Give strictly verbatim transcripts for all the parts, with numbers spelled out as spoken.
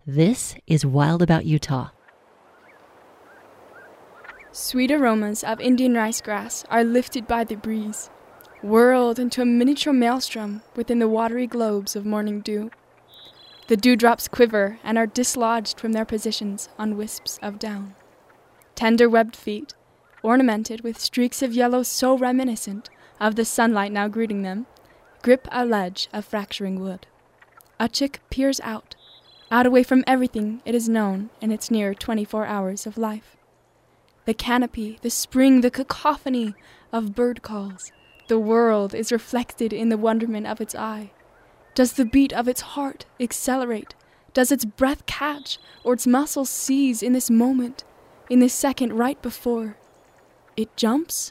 This is Wild About Utah. Sweet aromas of Indian rice grass are lifted by the breeze, whirled into a miniature maelstrom within the watery globes of morning dew. The dewdrops quiver and are dislodged from their positions on wisps of down. Tender webbed feet, ornamented with streaks of yellow so reminiscent of the sunlight now greeting them, grip a ledge of fracturing wood. A chick peers out, out away from everything it has known in its near twenty-four hours of life. The canopy, the spring, the cacophony of bird calls, the world is reflected in the wonderment of its eye. Does the beat of its heart accelerate? Does its breath catch, or its muscles seize in this moment, in this second right before it jumps?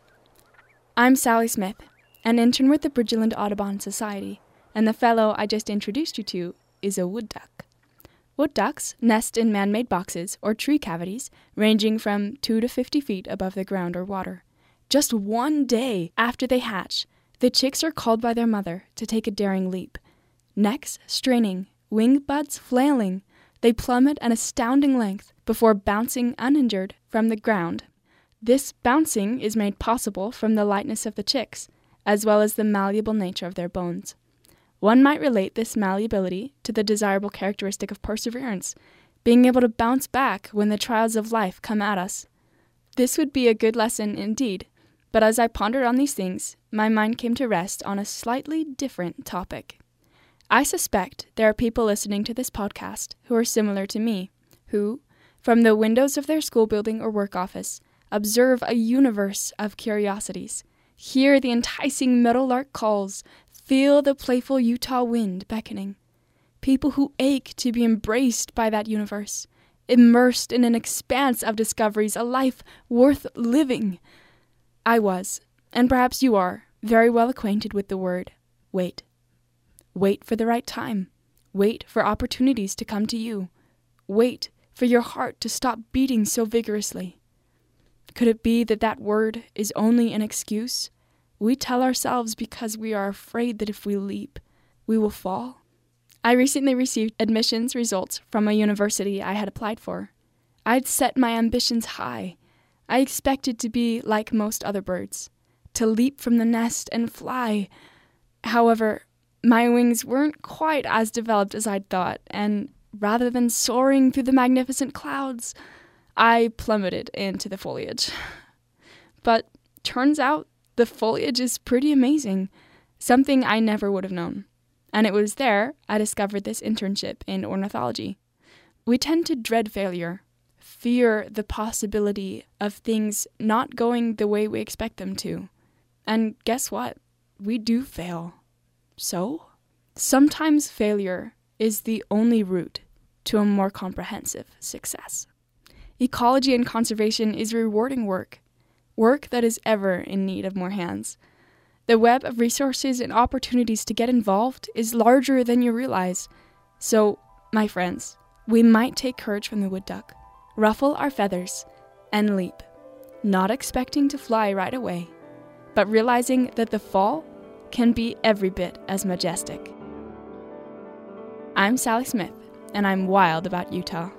I'm Sally Smith, an intern with the Bridgeland Audubon Society, and the fellow I just introduced you to is a wood duck. Wood ducks nest in man-made boxes or tree cavities ranging from two to fifty feet above the ground or water. Just one day after they hatch, the chicks are called by their mother to take a daring leap. Necks straining, wing buds flailing, they plummet an astounding length before bouncing uninjured from the ground. This bouncing is made possible from the lightness of the chicks, as well as the malleable nature of their bones. One might relate this malleability to the desirable characteristic of perseverance, being able to bounce back when the trials of life come at us. This would be a good lesson indeed, but as I pondered on these things, my mind came to rest on a slightly different topic. I suspect there are people listening to this podcast who are similar to me, who, from the windows of their school building or work office, observe a universe of curiosities, hear the enticing meadowlark calls, feel the playful Utah wind beckoning. People who ache to be embraced by that universe, immersed in an expanse of discoveries, a life worth living. I was, and perhaps you are, very well acquainted with the word wait. Wait for the right time. Wait for opportunities to come to you. Wait for your heart to stop beating so vigorously. Could it be that that word is only an excuse we tell ourselves because we are afraid that if we leap, we will fall? I recently received admissions results from a university I had applied for. I'd set my ambitions high. I expected to be like most other birds, to leap from the nest and fly. However, my wings weren't quite as developed as I'd thought, and rather than soaring through the magnificent clouds, I plummeted into the foliage. But turns out the foliage is pretty amazing, something I never would have known. And it was there I discovered this internship in ornithology. We tend to dread failure, fear the possibility of things not going the way we expect them to. And guess what? We do fail. So, sometimes failure is the only route to a more comprehensive success. Ecology and conservation is rewarding work, work that is ever in need of more hands. The web of resources and opportunities to get involved is larger than you realize. So, my friends, we might take courage from the wood duck, ruffle our feathers, and leap, not expecting to fly right away, but realizing that the fall can be every bit as majestic. I'm Sally Smith, and I'm wild about Utah.